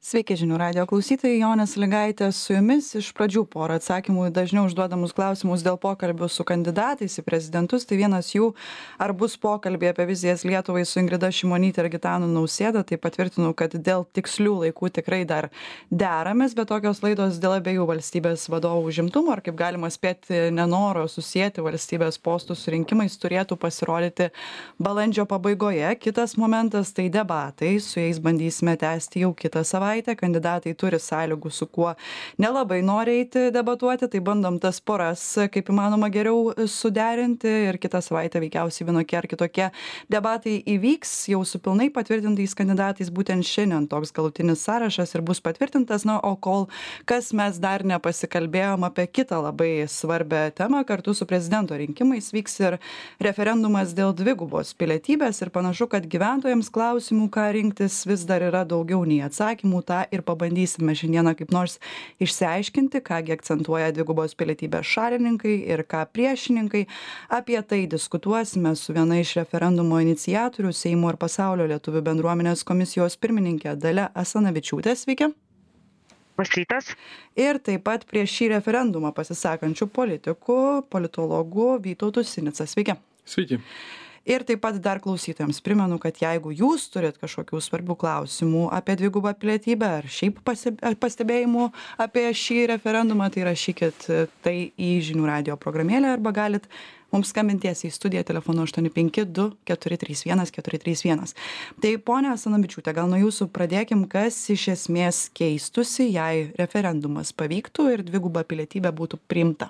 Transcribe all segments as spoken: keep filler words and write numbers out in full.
Sveiki žinių radijo klausytojai, Jonė Sąlygaitė su jumis. Iš pradžių porą atsakymų į dažniau užduodamus klausimus dėl pokalbių su kandidatais į prezidentus. Tai vienas jų, ar bus pokalbė apie vizijas Lietuvai su Ingrida Šimonytė ir Gitanu Nausėda. Tai patvirtinu, kad dėl tikslių laikų tikrai dar deramės, bet tokios laidos dėl abiejų valstybės vadovų užimtumo, ar kaip galima spėti, nenoro susijęti valstybės postus su rinkimais, turėtų pasirodyti balandžio pabaigoje. Kitas momentas tai debatai, su jais bandysime tęsti jau kitą savaitę. Kandidatai turi sąlygų, su kuo nelabai nori eiti debatuoti, tai bandom tas poras kaip įmanoma geriau suderinti ir kitą savaitę veikiausiai vienokie ar kitokie debatai įvyks jau su pilnai patvirtintais kandidatais. Būtent šiandien toks galutinis sąrašas ir bus patvirtintas. Na, o kol kas mes dar nepasikalbėjom apie kitą labai svarbę temą. Kartu su prezidento rinkimais vyks ir referendumas dėl dvigubos pilietybės ir panašu, kad gyventojams klausimų, ką rinktis, vis dar yra daugiau nei atsakymų. Tą ir pabandysime šiandieną kaip nors išsiaiškinti, kągi akcentuoja dvigubos pilietybės šalininkai ir ką priešininkai. Apie tai diskutuosime su viena iš referendumo iniciatorių, Seimo ir Pasaulio lietuvių bendruomenės komisijos pirmininkė Dalia Asanavičiūtė. Sveiki. Rytas. Ir taip pat prieš šį referendumą pasisakančių politikų, politologų Vytautu Sinica. Sveiki. Sveiki. Ir taip pat dar klausytojams primenu, kad jeigu jūs turit kažkokių svarbių klausimų apie dvigubą pilietybę ar šiaip pastebėjimų apie šį referendumą, tai rašykit tai į žinių radijo programėlę arba galit mums skambinti tiesiai į studiją telefonu aštuoni penki du keturi trys vienas keturi trys vienas. Tai ponia Asanavičiūtė, gal nuo jūsų pradėkim, kas iš esmės keistusi, jei referendumas pavyktų ir dviguba pilietybė būtų priimta.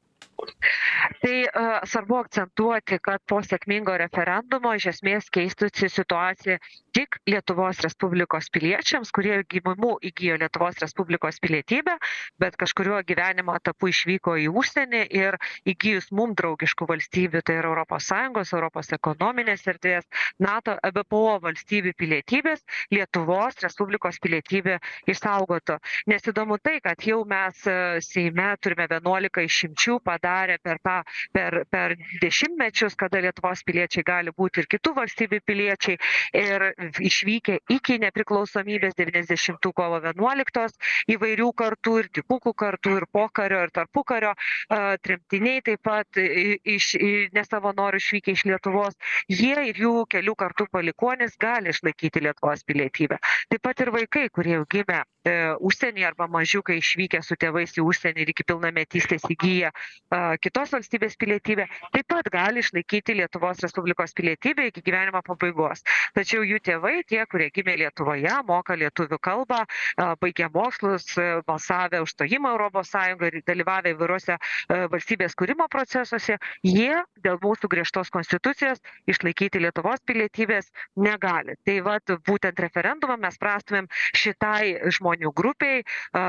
Tai uh, svarbu akcentuoti, kad po sėkmingo referendumo iš esmės keistųsi situacija tik Lietuvos Respublikos piliečiams, kurie gimimu įgijo Lietuvos Respublikos pilietybę, bet kažkuriuo gyvenimo etapu išvyko į užsienį ir įgijus mum draugiškų valstybių, tai yra Europos Sąjungos, Europos ekonominės erdvės, NATO, E B P O valstybių pilietybės, Lietuvos Respublikos pilietybė išsaugotų. Nes įdomu tai, kad jau mes Seime turime vienuolika išimčių padarę per tą per, per dešimtmečius, kada Lietuvos piliečiai gali būti ir kitų valstybių piliečiai ir išvykę iki nepriklausomybės devyniasdešimtų kovo vienuoliktos įvairių kartų ir dipukų kartų ir pokario ir tarpukario a, tremtiniai taip pat iš ne savo norų išvykę iš Lietuvos, jie ir jų kelių kartų palikuonis gali išlaikyti Lietuvos pilietybę. Taip pat ir vaikai, kurie jau gimė e, užsienį arba mažiukai išvykę su tėvais į užsienį ir iki pilnametystės įgyja a, kitos valstybės pilietybę, taip pat gali išlaikyti Lietuvos Respublikos pilietybę iki gyvenimo pabaigos. Tačiau jų tėvai, tie, kurie gimė Lietuvoje, moka lietuvių kalbą, baigė mokslus, balsavę už stojimą Europos Sąjungą ir dalyvavę įvairiuose valstybės kūrimo procesuose, jie dėl mūsų griežtos konstitucijos išlaikyti Lietuvos pilietybės negali. Tai vat būtent referendumą mes prastumėm šitai žmonių grupiai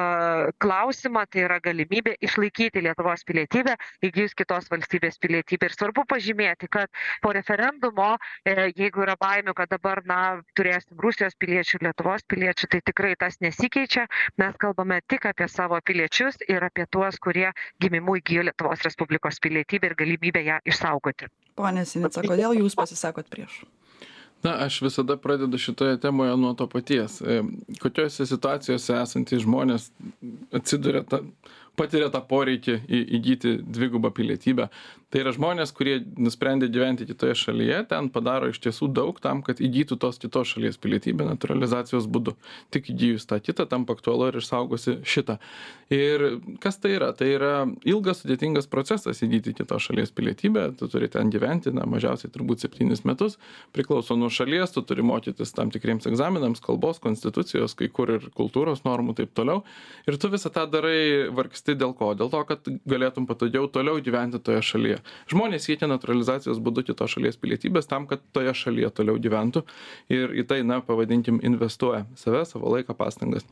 klausimą, tai yra galimybė išlaikyti Lietuvos pilietybę įgijus kitos valstybės pilietybę. Ir svarbu pažymėti, kad po referendumo, jeigu yra baimių, kad dabar, na, turėsim Rusijos piliečių ir Lietuvos piliečių, tai tikrai tas nesikeičia. Mes kalbame tik apie savo piliečius ir apie tuos, kurie gimimu įgijo Lietuvos Respublikos pilietybę ir galimybę ją išsaugoti. Pone Sinica, kodėl jūs pasisakot prieš? Na, aš visada pradedu šitoje temoje nuo to paties. Kokiose situacijose esantys žmonės atsiduria ta, patiria tą poreikį įgyti dvigubą pilietybę. Tai yra žmonės, kurie nusprendė gyventi kitoje šalyje, ten padaro iš tiesų daug tam, kad įgytų tos kitos šalies pilietybę naturalizacijos būdu. Tik įgyjus tą kitą, tampa aktualu ir išsaugosi šitą. Ir kas tai yra? Tai yra ilgas, sudėtingas procesas įgyti kitos šalies pilietybę. Tu turi ten gyventi, na, mažiausiai turbūt septynis metus. Priklauso nuo šalies, tu turi mokytis tam tikriems egzaminams, kalbos, konstitucijos, kai kur ir kultūros normų, taip toliau. Ir tu visą tą darai vargsti dėl ko? Dėl to, kad galėtum patogiau toliau gyventi toje šalyje. Žmonės siekia naturalizacijos būdu kitos šalies pilietybės tam, kad toje šalyje toliau gyventų ir į tai, na, pavadinkim, investuoja save, savo laiką, pastangas.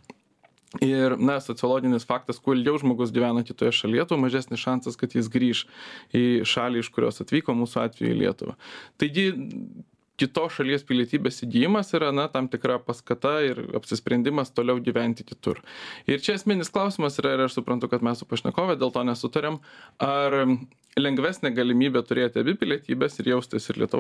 Ir, na, sociologinis faktas, kuo ilgiau žmogus gyvena kitoje šalyje, tuo mažesnis šansas, kad jis grįš į šalį, iš kurios atvyko, mūsų atveju į Lietuvą. Taigi, kitos šalies pilietybės įgyjimas yra, na, tam tikra paskata ir apsisprendimas toliau gyventi kitur. Ir čia esminis klausimas yra, ir aš suprantu, kad mes su pašnekovė dėl to nesutarėm, ar lengvesnė galimybė turėti abi pilietybės ir jaustis ir Lietuvos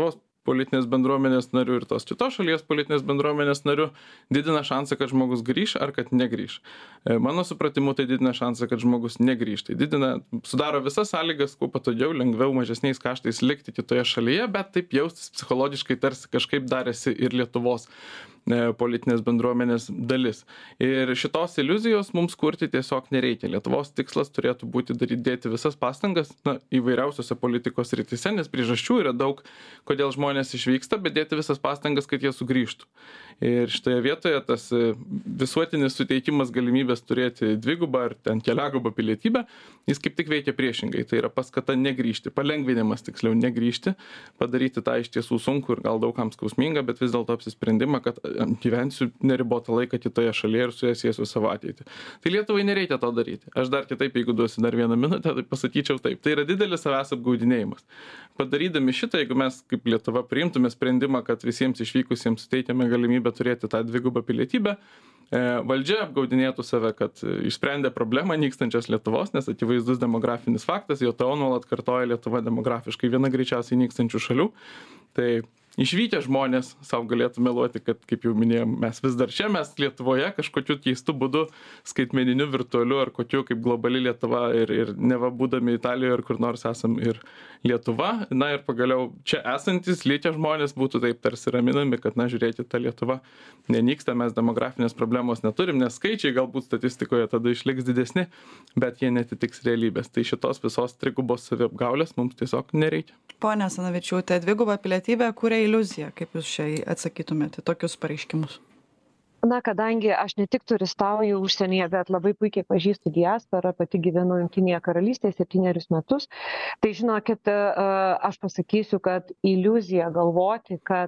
politinės bendruomenės nariu ir tos kitos šalies politinės bendruomenės nariu didina šansą, kad žmogus grįš ar kad negrįš. Mano supratimu, tai didina šansą, kad žmogus negrįš. Tai didina, sudaro visas sąlygas, kuo patogiau, lengviau, mažesniais kaštais likti kitoje šalyje, bet taip jaustis psichologiškai tarsi kažkaip darėsi ir Lietuvos politinės bendruomenės dalis. Ir šitos iliuzijos mums kurti tiesiog nereikia. Lietuvos tikslas turėtų būti dėti visas pastangas na, įvairiausiose politikos rytise, nes priežasčių yra daug, kodėl žmonės išvyksta, bet dėti visas pastangas, kad jie sugrįžtų. Ir šitoje vietoje tas visuotinis suteikimas galimybės turėti dvigubą ar ten keliagubą pilietybę, jis kaip tik veikia priešingai. Tai yra paskata negrįžti, palengvinimas tiksliau negrįžti, padaryti tą iš tiesų sunku ir gal daugam skausminga, bet vis dėlto apsisprendimą, kad gyvensiu neribotą laiką kitoje šalyje ir su ja siesiu savo ateitį. Tai Lietuvai nereikia to daryti. Aš dar kitaip, jeigu duosiu dar vieną minutę, tai pasakyčiau taip. Tai yra didelis savęs apgaudinėjimas. Padarydami šitą, jeigu mes kaip Lietuva priimtume sprendimą, kad visiems išvykusiems suteikiame galimybę turėti tą dvigubą pilietybę, valdžia apgaudinėtų save, kad išsprendė problemą nykstančios Lietuvos, nes akivaizdus demografinis faktas, jo to nuolat kartoja Lietuva demografiškai viena greičiausiai nykstančių šalių. Tai išvykę žmonės savo galėtų meluoti, kad, kaip jau minėjom, mes vis dar čia, mes Lietuvoje kažkokiu keistu būdu, skaitmeniniu, virtualiu ar kokiu kaip globali Lietuva ir, ir neva būdami Italijoje ir kur nors esam ir Lietuva. Na ir pagaliau čia esantis likę žmonės būtų taip tarsi raminami, kad, na, žiūrėkit, ta Lietuva nenyksta, mes demografinės problemos neturim, nes skaičiai galbūt statistikoje tada išliks didesni, bet jie netitiks realybės. Tai šitos visos trigubos saviapgaulės mums tiesiog nereikia. Pone Asanavičiūte, dvigubą pilietybę kuria iliuzija, kaip jūs čia atsakytumėte tokius pareiškimus? Na, kadangi aš ne tik turistauju užsienyje, bet labai puikiai pažįstu diasporą, pati gyvenu Jungtinėje karalystėje septynerius metus, tai žinokit, aš pasakysiu, kad iliuzija galvoti, kad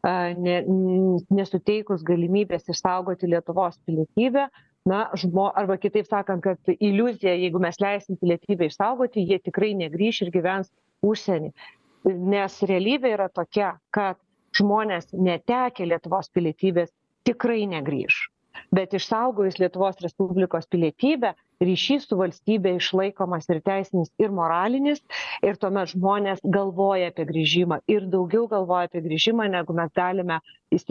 ne, nesuteikus galimybės išsaugoti Lietuvos pilietybę, na, žmo, arba kitaip sakant, kad iliuzija, jeigu mes leisim pilietybę išsaugoti, jie tikrai negrįš ir gyvens užsienį. Nes realybė yra tokia, kad žmonės netekę Lietuvos pilietybės tikrai negrįš. Bet išsaugojus Lietuvos Respublikos pilietybę, ryšys su valstybė išlaikomas ir teisinis, ir moralinis, ir tuomet žmonės galvoja apie grįžimą ir daugiau galvoja apie grįžimą, negu mes galime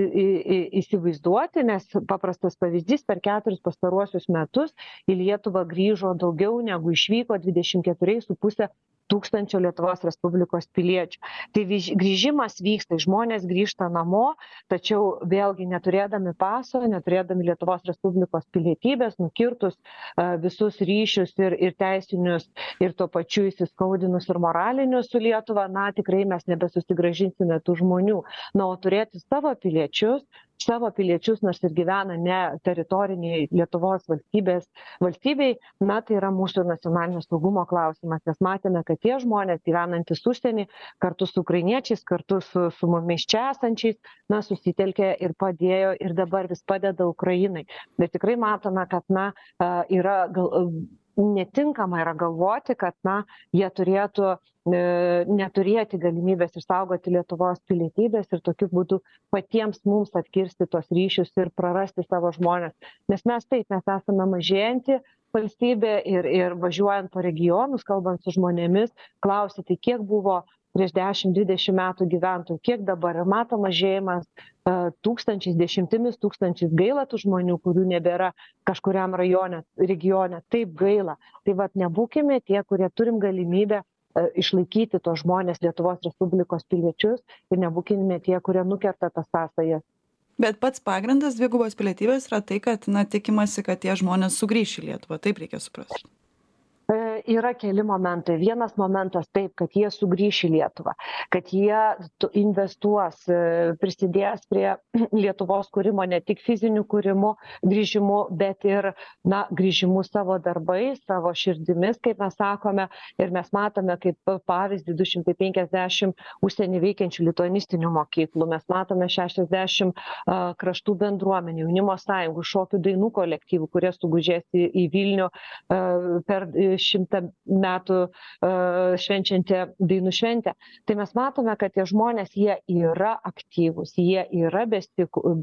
įsivaizduoti, nes paprastas pavyzdys, per keturis pastaruosius metus į Lietuvą grįžo daugiau negu išvyko dvidešimt keturi su puse tūkstančio Lietuvos Respublikos piliečių. Tai grįžimas vyksta, žmonės grįžta namo, tačiau vėlgi neturėdami paso, neturėdami Lietuvos Respublikos pilietybės, nukirtus uh, visus ryšius ir, ir teisinius, ir tuo pačiu įsiskaudinus ir moralinius su Lietuva, na tikrai mes nebesusigrąžinsime tų žmonių. Na, o turėti savo piliečius, savo piliečius, nors ir gyvena ne teritoriniai Lietuvos valstybės, valstybei, na, tai yra mūsų nacionalinio saugumo klausimas. Mes matėme, kad tie žmonės gyvenantys užsienį kartu su ukrainiečiais, kartu su, su mumis čia esančiais, na, susitelkė ir padėjo ir dabar vis padeda Ukrainai. Bet tikrai matome, kad, na, yra gal, netinkama yra galvoti, kad, na, jie turėtų e, neturėti galimybės išsaugoti Lietuvos pilietybės ir tokiu būdu patiems mums atkirsti tos ryšius ir prarasti savo žmonės. Nes mes taip, mes esame mažėjanti valstybė ir, ir važiuojant po regionus, kalbant su žmonėmis, klausyti, kiek buvo prieš dešimt dvidešimt metų gyventojų, kiek dabar ir mato mažėjimas uh, tūkstančiais, dešimtimis tūkstančiais, gaila tų žmonių, kurių nebėra kažkuriam rajone, regione, taip gaila. Tai vat nebūkime tie, kurie turim galimybę uh, išlaikyti tos žmonės Lietuvos Respublikos piliečius ir nebūkime tie, kurie nukerta tas sąsajas. Bet pats pagrindas dvigubos pilietybės yra tai, kad, na, tikimasi, kad tie žmonės sugrįš į Lietuvą, taip reikia suprasti. Yra keli momentai. Vienas momentas taip, kad jie sugrįš į Lietuvą, kad jie investuos, prisidės prie Lietuvos kūrimo, ne tik fizinių kūrimų, grįžimų, bet ir, na, grįžimų savo darbais, savo širdimis, kaip mes sakome. Ir mes matome, kaip pavyzdį, du šimtai penkiasdešimt užsienį veikiančių lituanistinių mokyklų. Mes matome šešiasdešimt uh, kraštų bendruomenių, jaunimo sąjungų, šokių dainų kolektyvų, kurie sugužės į, į Vilnių uh, per šimtą metų uh, švenčiantį dainų šventę. Tai mes matome, kad tie žmonės, jie yra aktyvūs, jie yra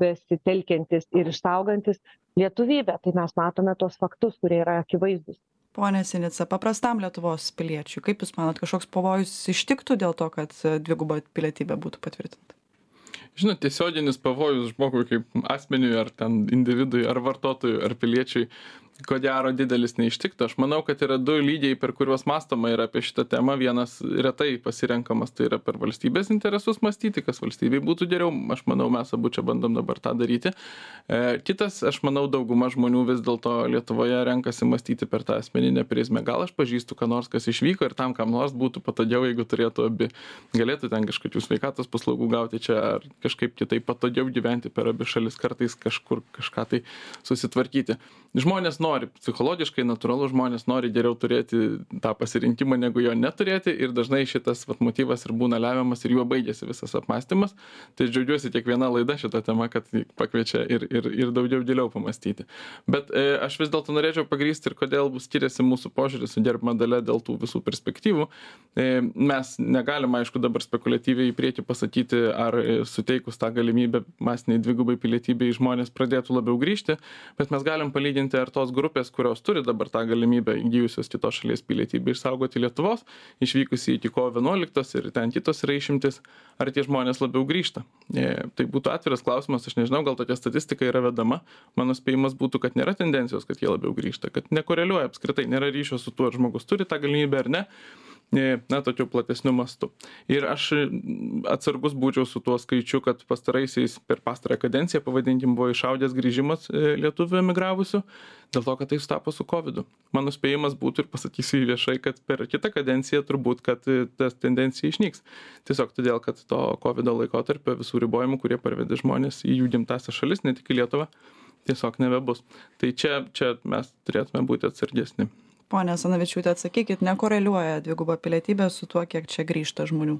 besitelkiantis ir išsaugantis lietuvybę. Tai mes matome tos faktus, kurie yra akivaizdus. Pone Sinica, paprastam Lietuvos piliečiui, kaip Jūs manot, kažkoks pavojus ištiktų dėl to, kad dviguba pilietybė būtų patvirtinta? Žinot, tiesioginis pavojus žmogui kaip asmeniui, ar ten individui, ar vartotojui, ar piliečiui, ko gero didelis neištiktų. Aš manau, kad yra du lygiai, per kuriuos mąstoma yra apie šitą temą. Vienas retai pasirenkamas, tai yra per valstybės interesus mąstyti, kas valstybei būtų geriau. Aš manau, mes abu čia bandom dabar tą daryti. E, kitas, aš manau, dauguma žmonių vis dėlto Lietuvoje renkasi mąstyti per tą asmeninę prizmę. Gal aš pažįstu, ką nors, kas išvyko ir tam, kam nors būtų patogiau, jeigu turėtų abi. Galėtų ten kažkokių sveikatos paslaugų gauti čia, ar kažkaip kitaip patogiau gyventi per abi šalis, kartais kažkur kažką tai susitvarkyti. Žmonės nori, psichologiškai natūralu, žmonės nori geriau turėti tą pasirinkimą, negu jo neturėti, ir dažnai šitas vat, motyvas ir būna lemiamas ir juo baigėsi visas apmąstymas. Tai džiaugiuosi kiekviena laida šitą temą, kad pakviečia ir, ir, ir daugiau giliau pamastyti. Bet e, aš vis dėlto norėčiau pagrysti ir kodėl skiriasi mūsų požiūris su gerbama Dalia dėl tų visų perspektyvų. E, mes negalim, aišku, dabar spekuliatyviai į priekį pasakyti, ar suteikus tą galimybę masiniai dvigubai pilietybei žmonės pradėtų labiau grįžti, bet mes galim palyginti, ar tos grupės, kurios turi dabar tą galimybę įgijusios kitos šalies pilietybę išsaugoti Lietuvos, išvykusi iki kovo vienuoliktos ir ten kitos yra išimtis, ar tie žmonės labiau grįžta. E, tai būtų atviras klausimas, aš nežinau, gal tokia statistika yra vedama. Mano spėjimas būtų, kad nėra tendencijos, kad jie labiau grįžta, kad nekoreliuoja apskritai, nėra ryšio su tuo, ar žmogus turi tą galimybę ar ne. Na, tokiu platesniu mastu. Ir aš atsargus būčiau su tuo skaičiu, kad pastaraisiais per pastarąją kadenciją, pavadinkim, buvo išaugęs grįžimas lietuvių emigravusių, dėl to, kad tai sutapo su kovidu. Mano spėjimas būtų, ir pasakysiu viešai, kad per kitą kadenciją turbūt, kad tas tendencija išnyks. Tiesiog todėl, kad to kovido laikotarpio visų ribojimų, kurie parvedė žmonės į jų gimtąsias šalis, ne tik į Lietuvą, tiesiog nebebus. Tai čia, čia mes turėtume būti atsargesni. Pone Asanavičiūte, atsakykit, nekoreliuoja dviguba pilietybė su tuo, kiek čia grįžta žmonių?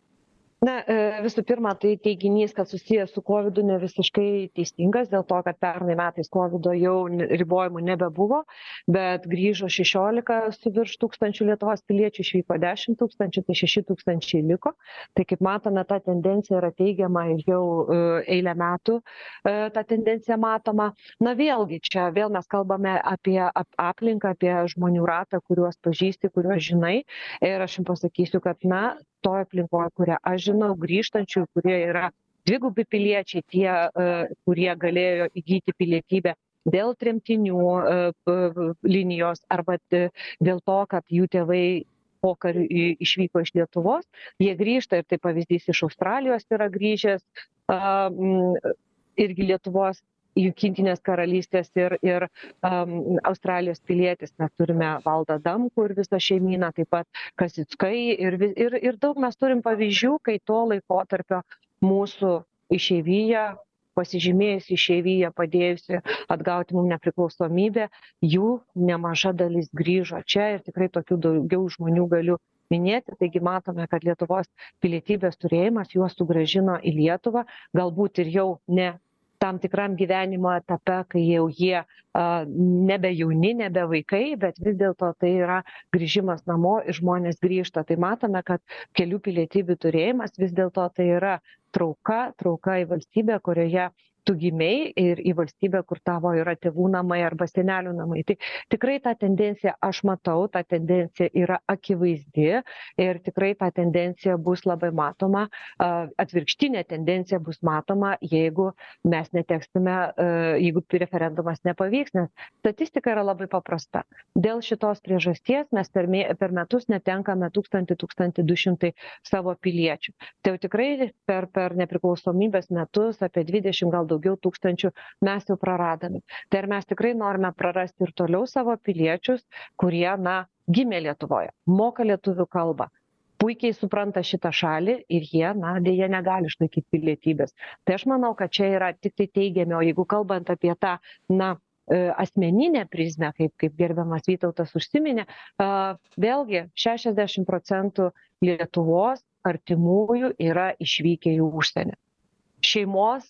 Na, visų pirma, tai teiginys, kad susijęs su kovidu, ne visiškai teisingas, dėl to, kad pernai metais kovido jau ribojimų nebebuvo, bet grįžo šešiolika su virš tūkstančių Lietuvos piliečių, išvyko dešimt tūkstančių, tai šeši tūkstančiai liko. Tai kaip matome, ta tendencija yra teigiama ir jau eilę metų ta tendencija matoma. Na vėlgi, čia vėl mes kalbame apie aplinką, apie žmonių ratą, kuriuos pažįsti, kuriuos žinai. Ir aš jums pasakysiu, kad, na, toje aplinkoje, kurią aš žinau, grįžtančių, kurie yra dvigubi piliečiai, tie, kurie galėjo įgyti pilietybę dėl tremtinių linijos arba dėl to, kad jų tėvai pokariu išvyko iš Lietuvos, jie grįžta, ir tai pavyzdys iš Australijos yra grįžęs, irgi Lietuvos, Jungtinės karalystės ir, ir um, Australijos pilietis. Mes turime Valdą Adamkų ir visą šeimyną, taip pat Kasickai ir, ir, ir daug mes turim pavyzdžių, kai to laikotarpio mūsų išeivyje, pasižymėjusi išeivyje, padėjusi atgauti mums nepriklausomybę, jų nemaža dalis grįžo čia ir tikrai tokių daugiau žmonių galiu minėti. Taigi matome, kad Lietuvos pilietybės turėjimas juos sugrąžino į Lietuvą, galbūt ir jau ne tam tikram gyvenimo etape, kai jau jie a, nebe jauni, nebe vaikai, bet vis dėlto tai yra grįžimas namo ir žmonės grįžta. Tai matome, kad kelių pilietybių turėjimas vis dėlto tai yra trauka, trauka į valstybę, kurioje tu gimei, ir į valstybę, kur tavo yra tėvų namai arba senelių namai. Tai tikrai tą tendenciją aš matau, ta tendencija yra akivaizdi ir tikrai ta tendencija bus labai matoma, atvirkštinė tendencija bus matoma, jeigu mes neteksime, jeigu referendumas nepavyks, nes statistika yra labai paprasta. Dėl šitos priežasties mes per, mė, per metus netenkame tūkstantį, tūkstantį du šimtai savo piliečių. Tai jau tikrai per, per nepriklausomybės metus apie dvidešimt gal daugiau tūkstančių mes jau praradome. Tai ar mes tikrai norime prarasti ir toliau savo piliečius, kurie, na, gimė Lietuvoje, moka lietuvių kalbą, puikiai supranta šitą šalį ir jie, na, dėja negali išlaikyti pilietybės. Tai aš manau, kad čia yra tik tai teigiami, o jeigu kalbant apie tą, na, asmeninę prizmę, kaip, kaip gerbiamas Vytautas užsiminė, vėlgi šešiasdešimt procentų Lietuvos artimųjų yra išvykę į užsienį. Šeimos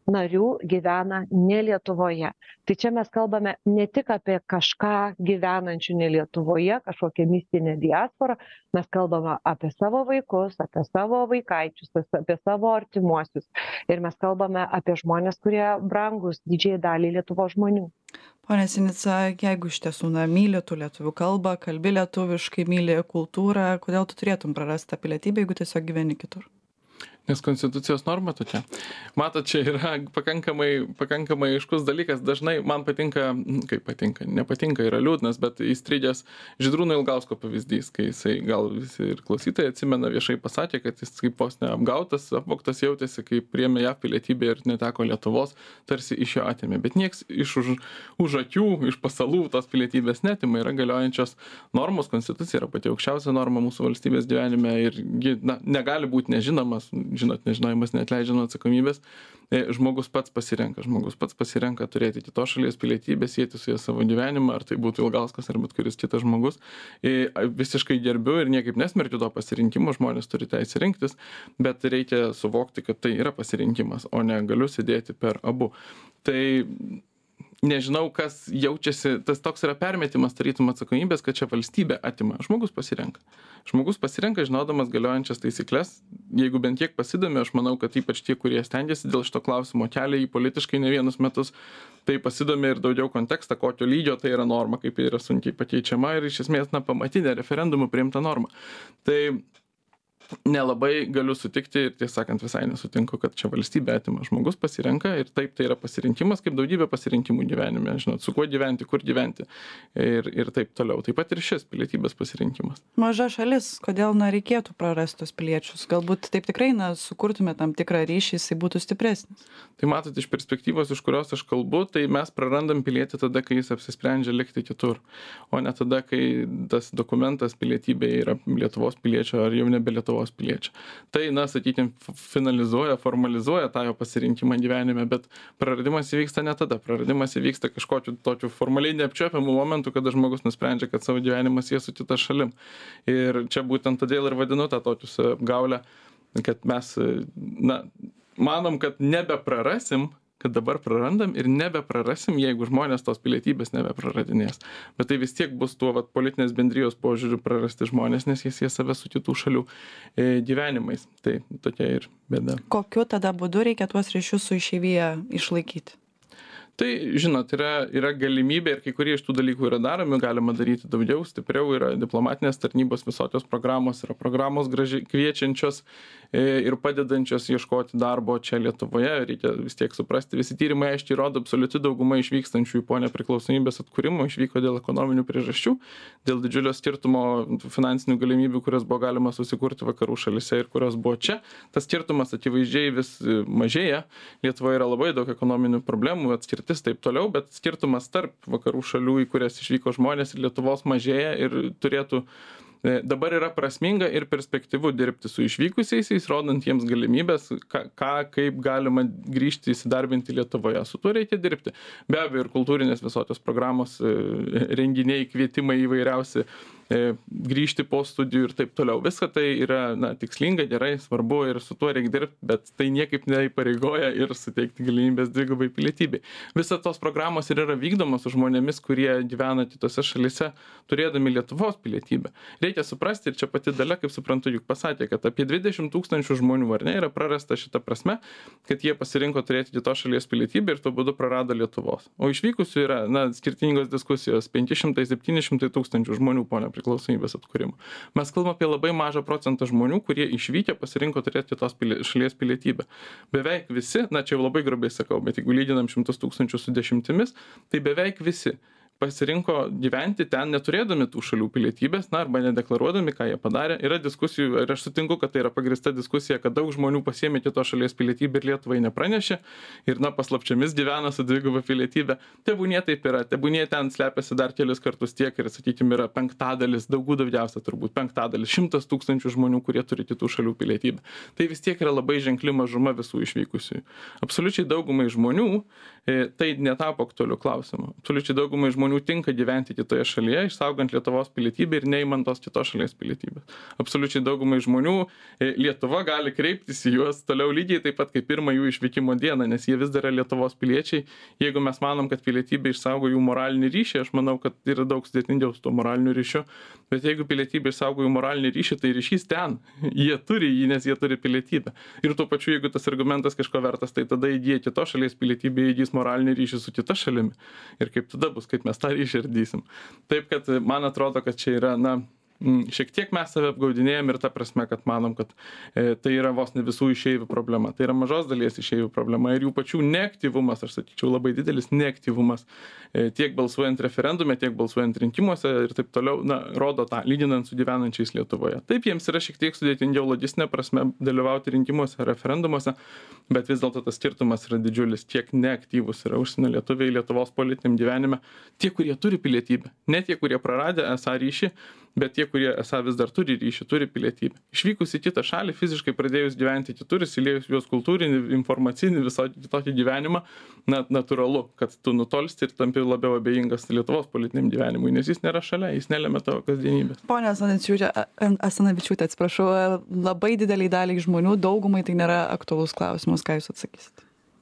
narių gyvena ne Lietuvoje. Tai čia mes kalbame ne tik apie kažką gyvenančių ne Lietuvoje, kažkokią mistinę diasporą, mes kalbame apie savo vaikus, apie savo vaikaičius, apie savo artimuosius. Ir mes kalbame apie žmonės, kurie brangus didžiai daliai Lietuvos žmonių. Pone Sinica, jeigu iš tiesų na, myli tu lietuvių kalbą, kalbi lietuviškai, myli kultūrą, kodėl tu turėtum prarasti tą pilietybę, jeigu tiesiog gyveni kitur? Nes konstitucijos norma tokia. Matot, čia yra pakankamai, pakankamai aiškus dalykas. Dažnai man patinka, kaip patinka, nepatinka, yra liūdnas, bet įstrigęs Žydrūno Ilgausko pavyzdys, kai jisai, gal visi ir klausytojai atsimena, viešai pasakė, kad jis kaip vos neapgautas, apvogtas jautėsi, kai priėmė JAV pilietybę ir neteko Lietuvos, tarsi iš jo atėmė. Bet nieks iš už, už akių, iš pasalų tos pilietybės netima. Yra galiojančios normos, konstitucija yra pati aukščiausia norma mūsų valstybės gyvenime ir ji na, negali būti nežinomas. Žinot, nežinojimas neatleidžia nuo atsakomybės. Žmogus pats pasirenka, žmogus pats pasirenka turėti kitos šalies pilietybę, sieti su ja savo gyvenimą, ar tai būtų Ilgauskas ar bet kuris kitas žmogus. Visiškai gerbiu ir niekaip nesmerkiu to pasirinkimo, žmonės turi teisę rinktis, bet reikia suvokti, kad tai yra pasirinkimas, o ne galiu sėdėti per abu. Tai nežinau, kas jaučiasi, tas toks yra permetimas tarytum atsakomybės, kad čia valstybė atima. Žmogus pasirenka. Žmogus pasirenka, žinodamas galiojančias taisyklės. Jeigu bent tiek pasidomė, aš manau, kad ypač tie, kurie stengiasi dėl šito klausimo kelia į politiškai ne vienus metus, tai pasidomė ir daugiau kontekstą, kokio lygio tai yra norma, kaip yra sunkiai pakeičiama ir iš esmės, na, pamatinė referendumų priimta norma. Tai nelabai galiu sutikti ir tiesą sakant visai nesutinku, kad čia valstybė atima. Žmogus pasirenka ir taip tai yra pasirinkimas, kaip daugybė pasirinkimų gyvenime, žinot, su kuo gyventi, kur gyventi ir, ir taip toliau. Taip pat ir šis pilietybės pasirinkimas. Maža šalis, kodėl na, reikėtų prarasti tos piliečius? Galbūt taip tikrai na, sukurtume tam tikrą ryšį, jisai būtų stipresnis. Tai matot, iš perspektyvos, iš kurios aš kalbu, tai mes prarandam pilietį tada, kai jis apsisprendžia likti kitur, o ne tada, kai tas dokumentas pilietybė yra Lietuvos piliečio ar jau nebe Lietuvos piliečio. Tai, na, sakykime, finalizuoja, formalizuoja tą jo pasirinkimą gyvenime, bet praradimas įvyksta ne tada. Praradimas įvyksta kažkokiu tokiu formaliai neapčiuopiamu momentu, kada žmogus nusprendžia, kad savo gyvenimas jie su kita šalim. Ir čia būtent todėl ir vadinu tą tokius apgaulę, kad mes, na, manom, kad nebeprarasim, kad dabar prarandam ir nebeprarasim, jeigu žmonės tos pilietybės nebepraradinės. Bet tai vis tiek bus tuo vat, politinės bendrijos požiūriu prarasti žmonės, nes jie sieja save su kitų šalių e, gyvenimais. Tai tokia ir bėda. Kokiu tada būdu reikia tuos ryšius su išeivija išlaikyti? Tai, žinot, yra, yra galimybė ir kai kurie iš tų dalykų yra daromi, galima daryti daugiau, stipriau, yra diplomatinės tarnybos, visokios programos, yra programos gražiai kviečiančios ir padedančios ieškoti darbo čia Lietuvoje. Reikia vis tiek suprasti, visi tyrimai aiškiai rodo, absoliuti dauguma išvykstančių po nepriklausomybės atkūrimo išvyko dėl ekonominių priežasčių, dėl didžiulio skirtumo finansinių galimybių, kurias buvo galima susikurti vakarų šalise ir kurios buvo čia. Tas skirtumas akivaizdžiai vis mažėja. Lietuvoje yra labai daug ekonominių problemų, atskirtis taip toliau, bet skirtumas tarp vakarų šalių, į kurias išvyko žmonės ir Lietuvos mažėja ir turėtų dabar yra prasminga ir perspektyvu dirbti su išvykusiaisiais, rodant jiems galimybės, ką, ką kaip galima grįžti įsidarbinti Lietuvoje. Su tuo reikia dirbti. Be abejo, ir kultūrinės visokios programos, renginiai, kvietimai įvairiausi, grįžti po studijų ir taip toliau. Viską tai yra na, tikslinga, gerai, svarbu ir su tuo reikia dirbti, bet tai niekaip neįpareigoja ir suteikti galimybės dvigubai pilietybei. Visą tos programos ir yra vykdomos su žmonėmis, kurie gyvena kitose šalyse, turėdami Lietuvos pilietybę. Reikia suprasti, ir čia pati Dalia, kaip suprantu, juk pasakė, kad apie dvidešimt tūkstančių žmonių ar ne yra prarasta šita prasme, kad jie pasirinko turėti kitos šalies pilietybę ir tuo būdu prarado Lietuvos. O išvykusių yra na, skirtingos diskusijos, penki šimtai septyni šimtai tūkstančių žmonių po nepriklausomybės atkūrimo. Mes kalbame apie labai mažą procentą žmonių, kurie išvykę pasirinko turėti kitos pilie, šalies pilietybę. Beveik visi, na čia jau labai grubiai sakau, bet jeigu lyginam šimtus tūkstančių su dešimtimis, tai beveik visi pasirinko gyventi ten neturėdami tų šalių pilietybės, na, arba nedeklaruodami, ką jie padarė. Yra diskusijų, ir aš sutinku, kad tai yra pagrįsta diskusija, kad daug žmonių pasiėmė kitos šalies pilietybę ir Lietuvai nepranešė ir, na, paslapčiomis gyvena su dviguba pilietybė. Tebūnie taip yra, tebūnie ten slepiasi dar kelis kartus tiek ir, sakykime, yra penktadalis, daugų daugiausia turbūt, penktadalis, šimtas tūkstančių žmonių, kurie turi kitų šalių pilietybę. Tai vis tiek yra labai ženkli mažuma visų išvykusiųjų. Absoliučiai daugumai žmonių e, tai netapo aktualiu klausimu. Absoliučiai daugumai žmonių žmonių tinka gyventi kitoje šalyje, išsaugant Lietuvos pilietybę ir neimant tos kitos šalies pilietybės. Absoliučiai daugumai žmonių Lietuva gali kreiptis į juos toliau lygiai taip pat kaip pirmą jų išvykimo dieną, nes jie vis dar yra Lietuvos piliečiai. Jeigu mes manom, kad pilietybė išsaugo jų moralinį ryšį, aš manau, kad yra daug sudėtingiau su tuo moraliniu ryšiu, bet jeigu pilietybė išsaugo jų moralinį ryšį, tai ryšys ten. Jie turi jį, nes jie turi pilietybę. Ir tuo pačiu, jeigu tas argumentas kažko vertas, tai tada įgyja kitos šalies pilietybė, įgys moralinį ryšį su kita šalimi. Ir kaip tada bus, kaip mes tą ryšį ardysim. Taip, kad man atrodo, kad čia yra, na, šiek tiek mes save apgaudinėjom ir ta prasme, kad manom, kad e, tai yra vos ne visų išeivių problema. Tai yra mažos dalies išeivių problema ir jų pačių neaktyvumas, aš sakyčiau, labai didelis neaktyvumas e, tiek balsuojant referendume, tiek balsuojant rinkimuose ir taip toliau, na, rodo tą, lyginant su gyvenančiais Lietuvoje. Taip, jiems yra šiek tiek sudėtingiau logistinė prasme dalyvauti rinkimuose, referendumuose, bet vis dėlto tas skirtumas yra didžiulis, kiek neaktyvus yra užsienio lietuviai Lietuvos politiniam gyvenime, tie, kurie turi pilietybę, ne tie, kurie praradė esą ryšį, bet tie, kurie esą vis dar turi ryšį, turi pilietybę. Išvykus į kitą šalį, fiziškai pradėjus gyventi kitur, įsiliejus juos kultūrinį, informacinį, visokį kitokį gyvenimą, na, natūralu, kad tu nutolsti ir tampi labiau abejingas Lietuvos politiniam gyvenimui, nes jis nėra šalia, jis nelemia tavo kasdienybės. Pone Asanavičiūtė, Asanavičiūtė, atsiprašau, labai dideliai daliai žmonių, daugumai tai nėra aktualus klausimas, ką jūs atsakysit?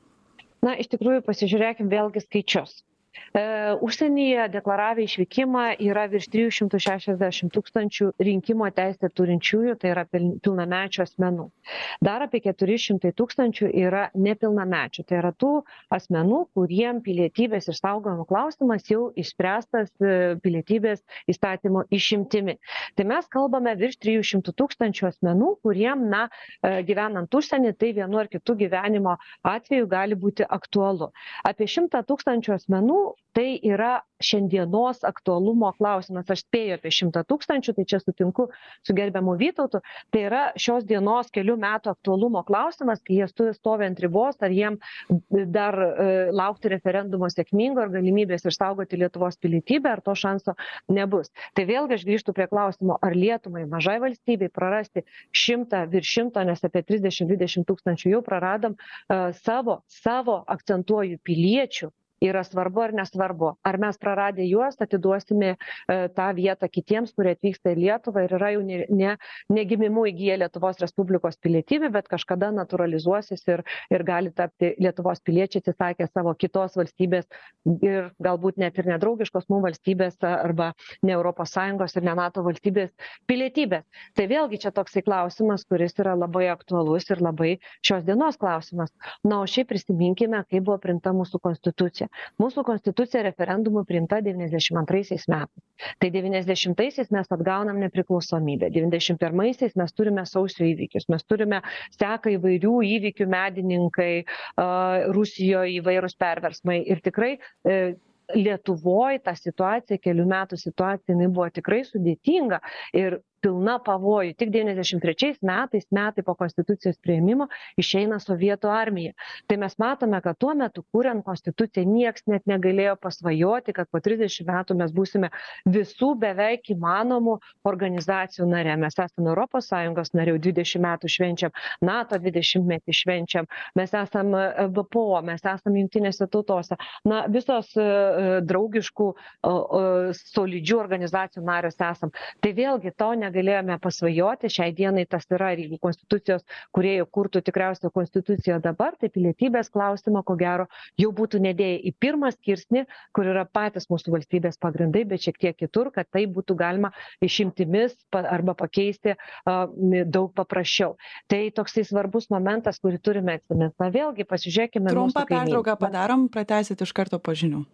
Na, iš tikrųjų, pasižiūrėkim vėlgi skaičius. E, užsienyje deklaravę išvykimą yra virš trijų šimtų šešiasdešimt tūkstančių rinkimo teisę turinčiųjų, tai yra pilnamečių asmenų. Dar apie keturi šimtai tūkstančių yra nepilnamečių, tai yra tų asmenų, kuriem pilietybės išsaugojimo klausimas jau išspręstas pilietybės įstatymo išimtimi. Tai mes kalbame virš trijų šimtų tūkstančių asmenų, kuriem, na, gyvenant užsienį, tai vienu ar kitu gyvenimo atveju gali būti aktualu. Apie šimtą tūkstančių asmenų tai yra šiandienos aktualumo klausimas. Aš spėju apie šimtą tūkstančių, tai čia sutinku su gerbiamu Vytautu. Tai yra šios dienos kelių metų aktualumo klausimas, kai jie stovi ant ribos, ar jiem dar e, laukti referendumo sėkmingo, ar galimybės išsaugoti Lietuvos pilietybę, ar to šanso nebus. Tai vėlgi aš grįžtu prie klausimo, ar Lietuvai mažai valstybei prarasti šimtą virš šimto, nes apie trisdešimt dvidešimt tūkstančių jau praradom e, savo, savo akcentuoju piliečių. Yra svarbu ar nesvarbu. Ar mes praradę juos atiduosime e, tą vietą kitiems, kurie atvyksta į Lietuvą ir yra jau ne, ne, negimimu įgyję Lietuvos Respublikos pilietybę, bet kažkada naturalizuosis ir, ir gali tapti Lietuvos piliečiai, atsisakę savo kitos valstybės ir galbūt net ir nedraugiškos mums valstybės arba ne Europos Sąjungos ir ne NATO valstybės pilietybės. Tai vėlgi čia toksai klausimas, kuris yra labai aktualus ir labai šios dienos klausimas. Na, o šiaip prisiminkime, kaip buvo priimta mūsų konstitucija. Mūsų konstitucija referendumu priimta devyniasdešimt antraisiais metais. Tai devyniasdešimtaisiais mes atgaunam nepriklausomybę. devyniasdešimt pirmaisiais mes turime sausio įvykius. Mes turime seką įvairių įvykių medininkai, uh, Rusijoje įvairūs perversmai. Ir tikrai uh, Lietuvoje ta situacija, kelių metų situacija, jinai buvo tikrai sudėtinga ir pilna pavojų. Tik devyniasdešimt trečiais metais, metai po konstitucijos priėmimo, išeina Sovietų armija. Tai mes matome, kad tuo metu, kuriant konstituciją, nieks net negalėjo pasvajoti, kad po trisdešimt metų mes būsime visų beveik įmanomų organizacijų narė. Mes esame Europos Sąjungos nariai, dvidešimt metų švenčiam, NATO dvidešimtmetį švenčiam, mes esame B P O, mes esame Jungtinėse tautose. Na, visos uh, draugiškų, uh, uh, solidžių organizacijų narės esam. Tai vėlgi to ne galėjome pasvajoti, šiai dienai tas yra ir jeigu konstitucijos, kurie jau kurtų tikriausiai konstituciją dabar, tai pilietybės klausimą, ko gero, jau būtų nedėję į pirmą skirsnį, kur yra patys mūsų valstybės pagrindai, bet šiek tiek kitur, kad tai būtų galima išimtimis arba pakeisti uh, daug paprasčiau. Tai toksai svarbus momentas, kurį turime atsiminti. Na vėlgi, pasižiūrėkime. Trumpą pertrauką padarom, pratęsit iš karto po žinių.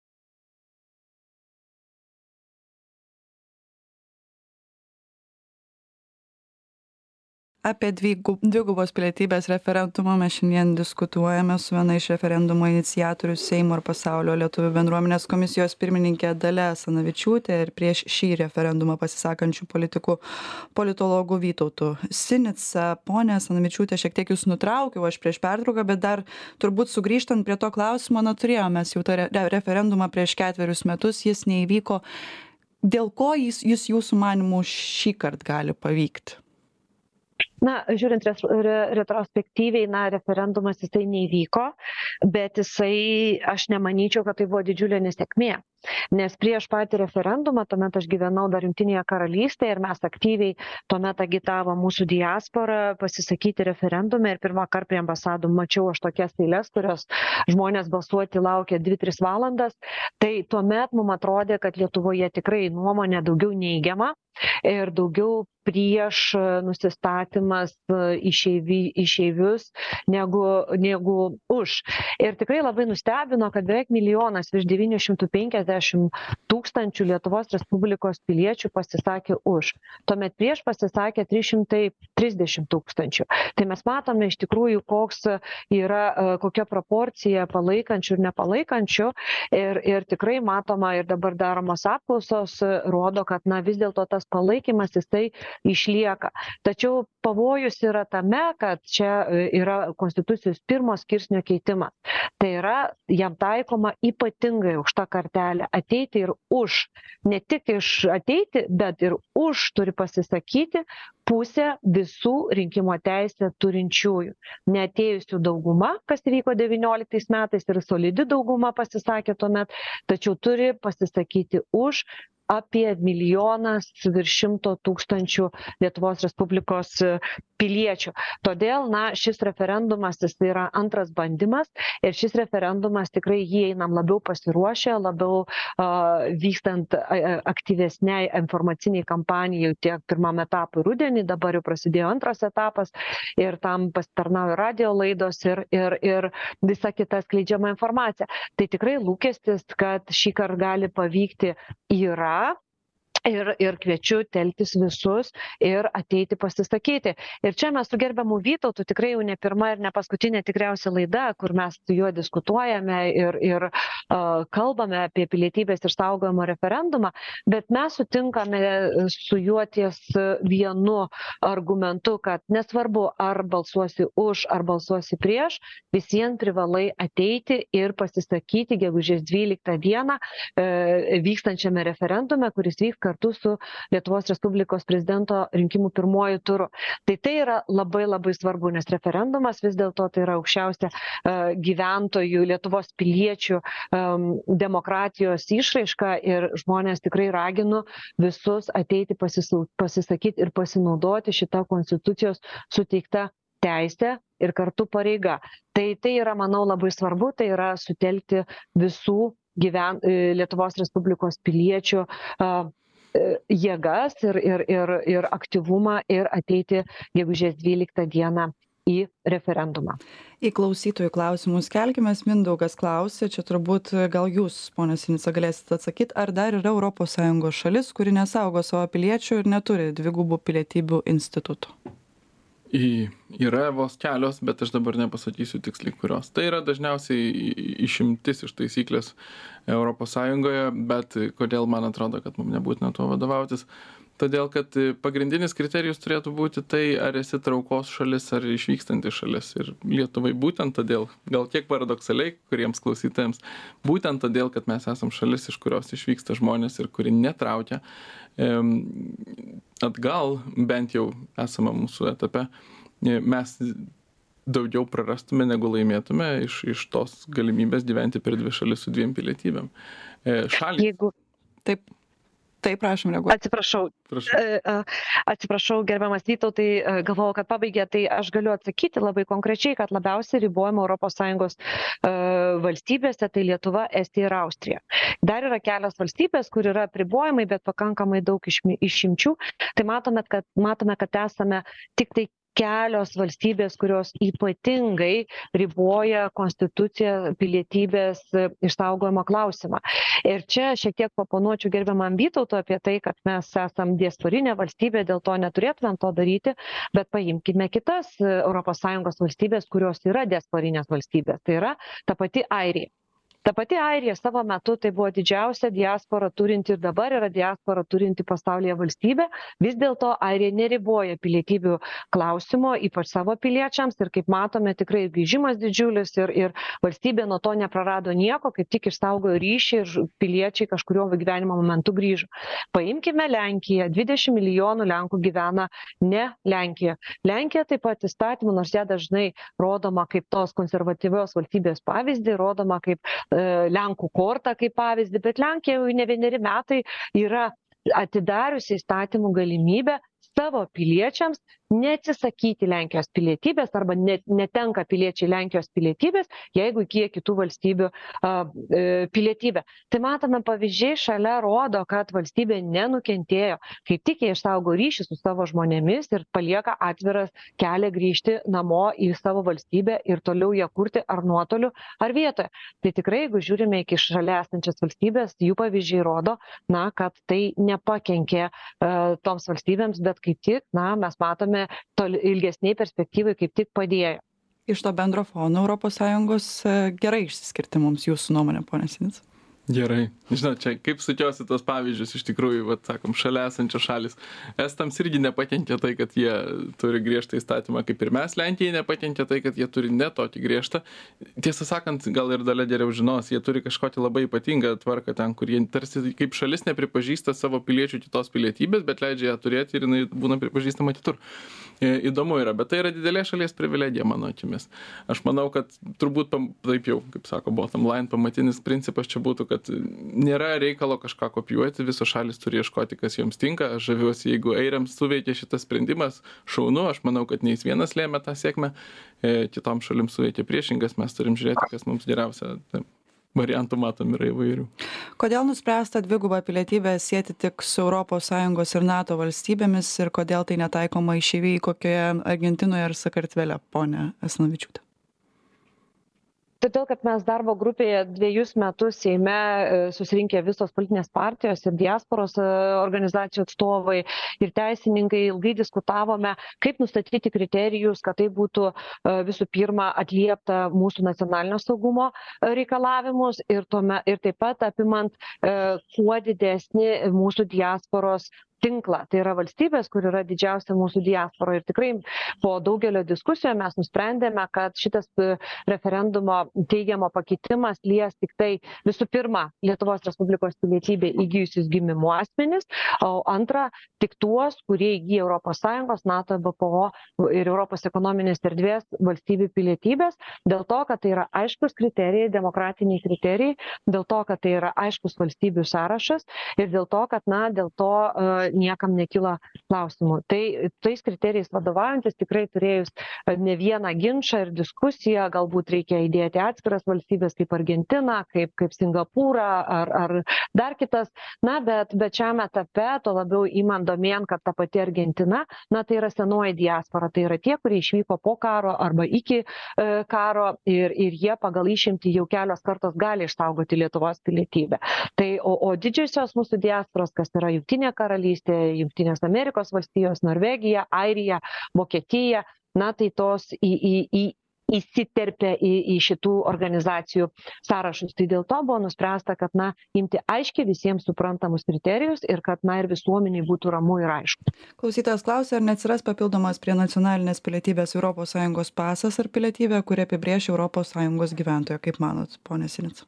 Apie dvigubos pilietybės referendumą mes šiandien diskutuojame su viena iš referendumo iniciatorių Seimo ir Pasaulio lietuvių bendruomenės komisijos pirmininkė Dalia Asanavičiūtė ir prieš šį referendumą pasisakančių politikų politologų Vytautu Sinica. Pone Asanavičiūtė, šiek tiek jūs nutraukiau aš prieš pertrauką, bet dar turbūt sugrįžtant prie to klausimo, na turėjome jau tą referendumą prieš ketverius metus, jis neįvyko. Dėl ko jis, jis jūsų manimų šį kartą gali pavykti? Na, žiūrint res- re- retrospektyviai, na, referendumas jisai neįvyko, bet jisai, aš nemanyčiau, kad tai buvo didžiulė nesėkmė. Nes prieš patį referendumą, tuomet aš gyvenau dar Jungtinėje karalystėje ir mes aktyviai tuomet agitavo mūsų diaspora pasisakyti referendume ir pirmą kartą prie ambasadų mačiau aš tokias eiles, kurios žmonės balsuoti laukia dvi tris valandas. Tai tuomet mums atrodė, kad Lietuvoje tikrai nuomonė daugiau neigiama ir daugiau prieš nusistatymas išeivi, išeivius negu, negu už. Ir tikrai labai nustebino, kad beveik milijonas virš devynių šimtų penkiasdešimt tūkstančių Lietuvos Respublikos piliečių pasisakė už. Tuomet prieš pasisakė trys šimtai trisdešimt tūkstančių. Tai mes matome iš tikrųjų, koks yra, kokia proporcija palaikančių ir nepalaikančių. Ir, ir tikrai matoma ir dabar daromos apklausos rodo, kad na, vis dėlto tas palaikymas jisai išlieka. Tačiau pavojus yra tame, kad čia yra Konstitucijos pirmo skirsnio keitimas. Tai yra, jam taikoma ypatingai aukšta kartelė ateiti ir už. Ne tik iš ateiti, bet ir už turi pasisakyti pusė visų rinkimo teisę turinčiųjų. Neatėjusių dauguma, kas įvyko devynioliktais metais ir solidi dauguma pasisakė tuomet, tačiau turi pasisakyti už apie milijonas virš šimto tūkstančių Lietuvos Respublikos piliečių. Todėl, na, šis referendumas, jis yra antras bandymas ir šis referendumas tikrai jį einam labiau pasiruošę, labiau uh, vykstant uh, aktyvesniai informaciniai kampanijai tiek pirmam etapui rudenį, dabar jau prasidėjo antras etapas ir tam pasitarnauja radio laidos ir, ir, ir visa kita skleidžiama informacija. Tai tikrai lūkestis, kad šį kartą gali pavykti yra. Ir, ir kviečiu telktis visus ir ateiti pasisakyti. Ir čia mes su gerbiamu Vytautu tikrai jau ne pirma ir ne paskutinė tikriausia laida, kur mes su juo diskutuojame ir, ir uh, kalbame apie pilietybės išsaugojimo referendumą, bet mes sutinkame su juo ties vienu argumentu, kad nesvarbu ar balsuosi už, ar balsuosi prieš, visiems privalai ateiti ir pasisakyti gegužės dvyliktą dieną e, vykstančiame referendume, kuris vyks kartu su Lietuvos Respublikos prezidento rinkimų pirmuoju turu. Tai tai yra labai labai svarbu, nes referendumas vis dėlto tai yra aukščiausia uh, gyventojų, Lietuvos piliečių um, demokratijos išraiška ir žmonės tikrai raginu visus ateiti pasisau, pasisakyti ir pasinaudoti šitą konstitucijos suteiktą teisę ir kartu pareiga. Tai tai yra, manau, labai svarbu, tai yra sutelkti visų gyven, Lietuvos Respublikos piliečių uh, jėgas ir, ir, ir, ir aktyvumą ir ateiti gegužės dvyliktą dieną į referendumą. Į klausytojų klausimus kelkimės. Mindaugas klausė, čia turbūt gal jūs, ponia Sinica, galėsite atsakyti, ar dar yra Europos Sąjungos šalis, kuri nesaugo savo piliečių ir neturi dvigubų pilietybių institutų? Į, yra vos kelios, bet aš dabar nepasakysiu tiksliai kurios. Tai yra dažniausiai išimtis iš taisyklės Europos Sąjungoje, bet kodėl man atrodo, kad mums nebūtina tuo vadovautis? Todėl, kad pagrindinis kriterijus turėtų būti tai, ar esi traukos šalis, ar išvykstanti šalis. Ir Lietuvai būtent todėl, gal kiek paradoksaliai, kuriems klausytojams, būtent todėl, kad mes esam šalis, iš kurios išvyksta žmonės ir kuri netraukia atgal, bent jau esame mūsų etape, mes daugiau prarastume negu laimėtume iš, iš tos galimybės gyventi per dvi šalis su dviem pilietybėm. Šalį... Jeigu... Taip. Taip, prašom reaguoti. Atsiprašau, Prašau. atsiprašau, gerbiamas Vytautai, galvojau, kad pabaigė, tai aš galiu atsakyti labai konkrečiai, kad labiausiai ribojama Europos Sąjungos valstybėse, tai Lietuva, Estija ir Austrija. Dar yra kelios valstybės, kur yra apribojimai, bet pakankamai daug išimčių. Tai matome, kad, matome, kad esame tik tai kelios valstybės, kurios ypatingai riboja konstituciją pilietybės išsaugojimo klausimą. Ir čia šiek tiek paponuočiau gerbiamam Vytautui apie tai, kad mes esam diasporinė valstybė, dėl to neturėtumėm to daryti, bet paimkime kitas Europos Sąjungos valstybės, kurios yra diasporinės valstybės. Tai yra ta pati Airija. Ta pati Airija savo metu tai buvo didžiausia diaspora turinti ir dabar yra diaspora turinti pasaulyje valstybė. Vis dėlto Airija neriboja pilietybių klausimo, ypač savo piliečiams. Ir kaip matome, tikrai grįžimas didžiulis ir, ir valstybė nuo to neprarado nieko, kaip tik išsaugojo ryšį ir piliečiai kažkurio gyvenimo momentu grįžo. Paimkime Lenkiją. dvidešimt milijonų Lenkų gyvena ne Lenkijoje. Lenkija taip pat įstatymų, nors ją dažnai rodoma kaip tos konservatyvios valstybės pavyzdį, rodoma kaip Lenkų kortą kaip pavyzdį, bet Lenkija jau ne vieneri metai yra atidariusi įstatymų galimybę savo piliečiams neatsisakyti Lenkijos pilietybės arba net, netenka piliečiai Lenkijos pilietybės, jeigu įgyja kitų valstybių a, e, pilietybę. Tai matome pavyzdžiai šalia rodo, kad valstybė nenukentėjo, kaip tik jie išsaugo ryšį su savo žmonėmis ir palieka atviras kelią grįžti namo į savo valstybę ir toliau ją kurti ar nuotoliu, ar vietoje. Tai tikrai, jeigu žiūrime iki šalia esančias valstybės, jų pavyzdžiai rodo, na, kad tai nepakenkė e, toms valstybėms, bet kaip tik, na, mes matome tol ilgesniai perspektyvai kaip tik padėjo. Iš to bendro fono Europos Sąjungos gerai išsiskirti mums jūsų nuomonė, ponia Sinica? Gerai. Žinot, čia kaip sutiosi tos pavyzdžius, iš tikrųjų, vat, sakom, šalia esančios šalis. Estams irgi nepakenkė tai, kad jie turi griežtą įstatymą, kaip ir mes. Lenkijai nepakenkė tai, kad jie turi ne tokį griežtą. Tiesą sakant, gal ir Dalia geriau žinos, jie turi kažkokį labai ypatingą tvarką ten, kur jie tarsi kaip šalis nepripažįsta savo piliečių kitos pilietybės, bet leidžia ją turėti ir jinai būna pripažįstama kitur. Įdomu yra, bet tai yra didelė šalies privilegija, mano akimis. Aš manau, kad turbūt taip jau, kaip sako, bottom line, pamatinis principas čia būtų, kad nėra reikalo kažką kopijuoti, visos šalis turi ieškoti, kas joms tinka. Aš žaviuosi, jeigu airiams suveikia šitas sprendimas, šaunu, aš manau, kad neis vienas lėmė tą sėkmę, kitom šalims suveikia priešingas, mes turim žiūrėti, kas mums geriausia. Taip. Variantų matom yra įvairių. Kodėl nuspręsta dvigubą pilietybę sieti tik su Europos Sąjungos ir NATO valstybėmis ir kodėl tai netaikoma išeivijai kokioje Argentinoje ar Sakartvele, ponia Asanavičiūtė? Todėl, kad mes darbo grupėje dviejus metus Seime susirinkę visos politinės partijos ir diasporos organizacijų atstovai ir teisininkai ilgai diskutavome, kaip nustatyti kriterijus, kad tai būtų visų pirma atliepta mūsų nacionalinio saugumo reikalavimus ir, tuome, ir taip pat apimant kuo didesnį mūsų diasporos tinklą. Tai yra valstybės, kur yra didžiausia mūsų diaspora. Ir tikrai po daugelio diskusijų mes nusprendėme, kad šitas referendumo teigiamo pakeitimas lies tik tai visų pirma Lietuvos Respublikos pilietybę įgijusius gimimo asmenis, o antra, tik tuos, kurie įgyja Europos Sąjungos, NATO, B P O ir Europos ekonominės erdvės valstybių pilietybės, dėl to, kad tai yra aiškus kriterijai, demokratiniai kriterijai, dėl to, kad tai yra aiškus valstybių sąrašas ir dėl to, kad, na, dėl to uh, niekam nekyla klausimų. Tai tais kriterijais vadovaujantis tikrai turėjus ne vieną ginčą ir diskusiją, galbūt reikia įdėti atskiras valstybės kaip Argentina, kaip, kaip Singapūrą ar, ar dar kitas. Na, bet, bet šiame etape, to labiau įman domėn, kad ta pati Argentina, na, tai yra senoji diaspora, tai yra tie, kurie išvyko po karo arba iki e, karo ir, ir jie pagal išimtį jau kelios kartos gali išsaugoti Lietuvos pilietybę. Tai, o, o didžiosios mūsų diasporos, kas yra Jungtinė karalystė, Jungtinės Amerikos valstijos, Norvegija, Airija, Vokietija, na tai tos į, į, į, įsiterpia į, į šitų organizacijų sąrašus. Tai dėl to buvo nuspręsta, kad, na, imti aiškiai visiems suprantamus kriterijus ir kad, na, ir visuomeniai būtų ramu ir aišku. Klausytojas klausia, ar neatsiras papildomas prie nacionalinės pilietybės Europos Sąjungos pasas ar pilietybė, kuri apibrėžia Europos Sąjungos gyventoją. Kaip manot, ponė Sinica?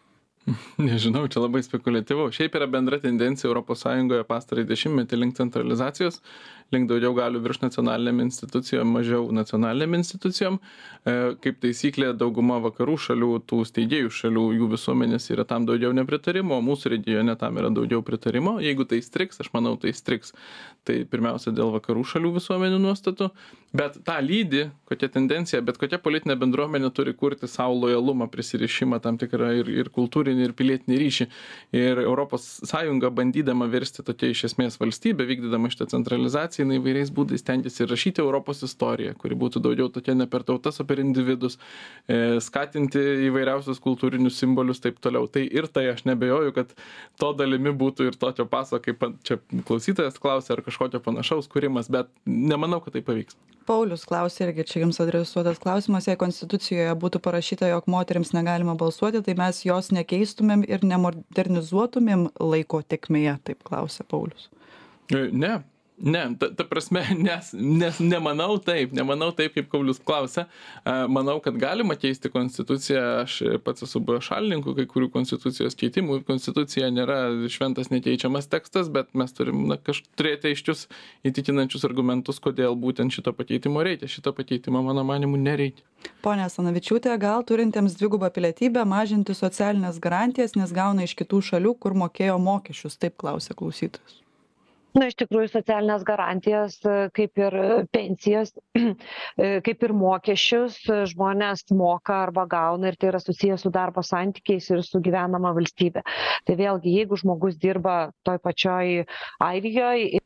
Nežinau, čia labai spekuliatyvu. Šiaip yra bendra tendencija Europos Sąjungoje pastarąjį dešimtmetį link centralizacijos, link daugiau galių virš nacionalinėm institucijom, mažiau nacionalinėm institucijom. Kaip taisyklė, dauguma vakarų šalių, tų steigėjų šalių, jų visuomenės yra tam daugiau nepritarimo, o mūsų regione tam yra daugiau pritarimo. Jeigu tai striks, aš manau, tai striks. Tai pirmiausia dėl vakarų šalių visuomenių nuostatų, bet tą lydi, kokia tendencija, bet kokia politinė bendruomenė turi kurti savo lojalumą, prisirišimą tam tikrą ir, ir kultūrinį, ir pilietinį ryšį. Ir Europos Sąjunga, bandydama versti tokia iš esmės valstybė, vykdydama šitą centralizaciją, jinai įvairiais būdais stengiasi rašyti Europos istoriją, kuri būtų daugiau tokia ne per tautas, o per individus, skatinti įvairiausius kultūrinius simbolius, taip toliau. Tai ir tai aš nebejoju, kad to dalimi būtų ir tokio paso, kaip čia klausytojas klausė, ar kažkokio panašaus kūrimas, bet nemanau, kad tai pavyks. Paulius klausė, irgi čia jums adresuotas klausimas, jei konstitucijoje būtų parašyta, jog moterims negalima balsuoti, tai mes jos nekeistumėm ir nemodernizuotumėm laiko tekmėje, taip klausė Paulius. Ne. Ne, ta, ta prasme, nes, nes nemanau taip, nemanau taip, kaip Paulius klausė. Manau, kad galima keisti konstituciją, aš pats esu buvęs šalininku kai kurių konstitucijos keitimų. Konstitucija nėra šventas nekeičiamas tekstas, bet mes turim na, kažkaip turėti aiškius įtikinančius argumentus, kodėl būtent šito pakeitimo reikia. Šito pakeitimo, mano manimu, nereikia. Pone Asanavičiūte, gal turintiems dvigubą pilietybę mažinti socialinės garantijas, nes gauna iš kitų šalių, kur mokėjo mokesčius, taip klausė klausytojas. Na, iš tikrųjų, socialinės garantijas, kaip ir pensijas, kaip ir mokesčius, žmonės moka arba gauna ir tai yra susijęs su darbo santykiais ir su gyvenama valstybė. Tai vėlgi, jeigu žmogus dirba toj pačioj Airijoje.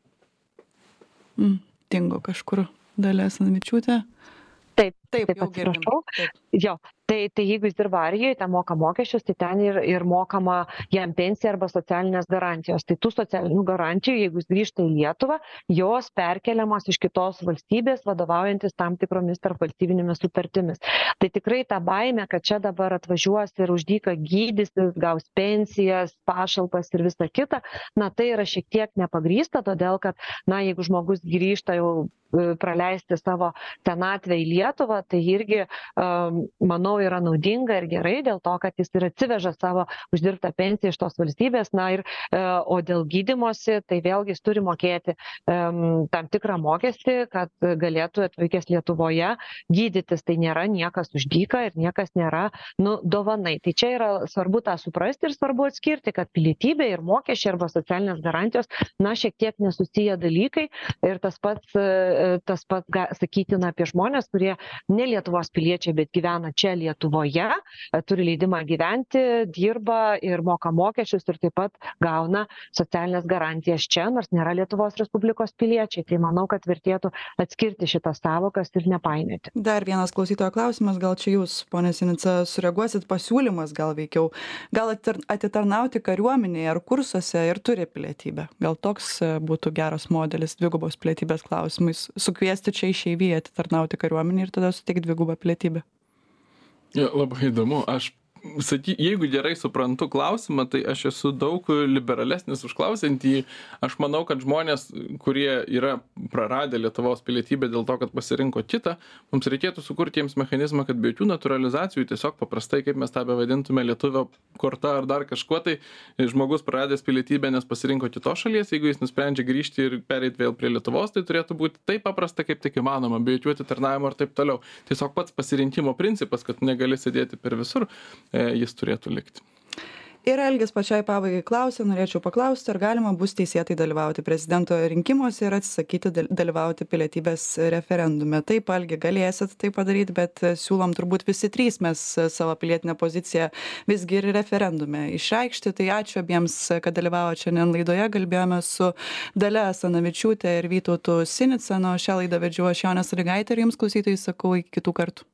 Mm, dingo kažkur Dalia Asanavičiūtė. Taip, taip, taip, jau atsiprašau. Taip. Jo, tai, tai jeigu jis dirba Arijoje, ten moka mokesčius, tai ten ir, ir mokama jam pensija arba socialinės garantijos. Tai tų socialinių garantijų, jeigu jis grįžta į Lietuvą, jos perkeliamos iš kitos valstybės, vadovaujantis tam tikromis tarp valstybinėmis sutartimis. Tai tikrai ta baimė, kad čia dabar atvažiuos ir už dyką gydysis, gaus pensijas, pašalpas ir visa kita, na tai yra šiek tiek nepagrįsta, todėl kad, na, jeigu žmogus grįžta jau praleisti savo senatvę į Lietuvą, tai irgi, um, manau, yra naudinga ir gerai dėl to, kad jis ir atsiveža savo uždirbtą pensiją iš tos valstybės, na ir, uh, o dėl gydymosi, tai vėlgi jis turi mokėti um, tam tikrą mokestį, kad galėtų atvykęs Lietuvoje gydytis. Tai nėra niekas už dyką ir niekas nėra, nu, dovanai. Tai čia yra svarbu tą suprasti ir svarbu atskirti, kad pilietybė ir mokesčiai arba socialinės garantijos, na, šiek tiek nesusiję dalykai ir tas pats uh, tas pat sakytina apie žmonės, kurie ne Lietuvos piliečiai, bet gyvena čia Lietuvoje, turi leidimą gyventi, dirba ir moka mokesčius ir taip pat gauna socialinės garantijas čia, nors nėra Lietuvos Respublikos piliečiai. Tai manau, kad vertėtų atskirti šitas savokas ir nepainioti. Dar vienas klausytojo klausimas, gal čia jūs, ponė Sinica, sureaguosit, pasiūlymas gal veikiau. Gal atitarnauti kariuomenėje ar kursuose ir turi pilietybę. Gal toks būtų geras modelis dvigubos pilietybės klausimais. Sukviesti čia išeiviją atitarnauti kariuomenį ir tada suteikti dvigubą pilietybę. Ja, labai įdomu. Aš, saky, jeigu gerai suprantu klausimą, tai aš esu daug liberalesnis už klausiantį. Aš manau, kad žmonės, kurie yra praradę Lietuvos pilietybę dėl to, kad pasirinko kitą, mums reikėtų sukurti jiems mechanizmą, kad be jokių naturalizacijų, tiesiog paprastai, kaip mes tą bevadintume, lietuvio korta ar dar kažkuo, tai žmogus praradęs pilietybę, nes pasirinko kitos šalies, jeigu jis nusprendžia grįžti ir pereiti vėl prie Lietuvos, tai turėtų būti taip paprasta, kaip tik įmanoma, be jokių atitarnavimų ir taip toliau. Tiesiog pats pasirinkimo principas, kad negali sėdėti per visur, jis turėtų likti. Ir Algis pačiai pabaigai klausė, norėčiau paklausti, ar galima bus teisėtai dalyvauti prezidento rinkimuose ir atsisakyti dalyvauti pilietybės referendume. Taip, Algi, galėsit tai padaryti, bet siūlom turbūt visi trys mes savo pilietinę poziciją visgi ir referendume išreikšti. Tai ačiū abiems, kad dalyvavo šiandien laidoje. Kalbėjome su Dalia Asanavičiūte ir Vytautu Sinica. Nu, šią laidą vedžiau aš, Jonė Sąlygaitė, ir jums, klausytojai, sakau iki kitų kartų.